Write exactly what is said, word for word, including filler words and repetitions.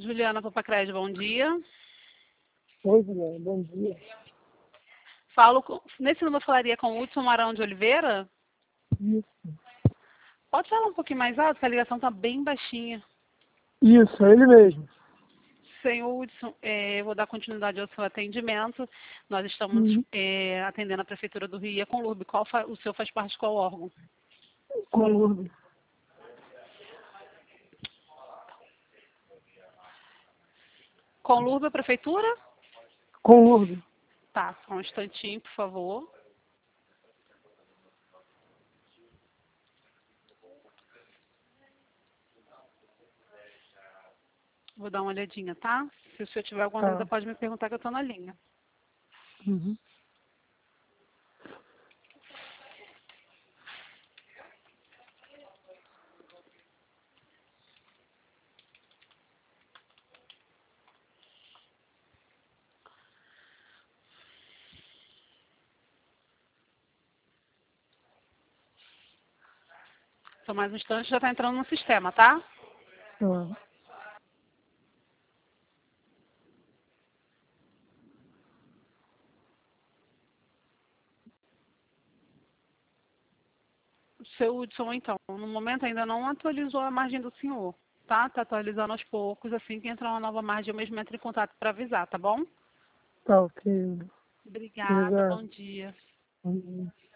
Juliana Papacred, bom dia. Oi, Juliana, bom dia. Falo com, nesse número eu falaria com o Hudson Marão de Oliveira? Isso. Pode falar um pouquinho mais alto, que a ligação está bem baixinha. Isso, é ele mesmo. Senhor Hudson, é, eu vou dar continuidade ao seu atendimento. Nós estamos Uhum. é, atendendo a Prefeitura do Rio e a Conlurb. Qual fa, o senhor faz parte de qual órgão? Com Lourdes. Conlurb, a Prefeitura? Com Lourdes. Tá, só um instantinho, por favor. Vou dar uma olhadinha, tá? Se o senhor tiver alguma Tá. dúvida, pode me perguntar que eu estou na linha. Uhum. Só mais um instante, já está entrando no sistema, tá? Tá. Seu Hudson, então, no momento ainda não atualizou a margem do senhor, tá? Está atualizando aos poucos, assim que entrar uma nova margem, eu mesmo entro em contato para avisar, tá bom? Tá, ok. Obrigada, Obrigado. bom dia. Bom dia.